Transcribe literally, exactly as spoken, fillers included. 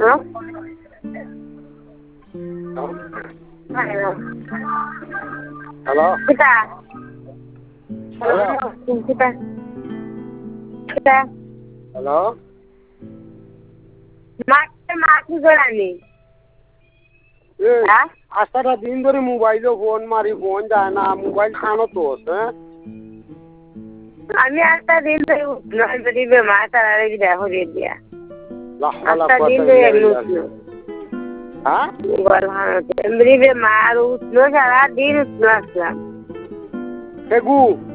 হ্যাঁ হ্যালো কিতা হ্যালো কিতা কিতা হ্যালো মাকে মাকি গড়ানি হ্যাঁ আসাটা দিন ধরে মোবাইলে ফোন মারি ফোন যায় না মোবাইল খানো তো হ্যাঁ আমি একটা দিন ধরে উঠলো যদি বেমার তারা দেখো দিয়া একটা দিন ধরে উঠলো হ্যাঁ মোবাইল ভাঙাতে এমনি বেমার উঠলো সারা দিন উঠলো আসলাম সেগু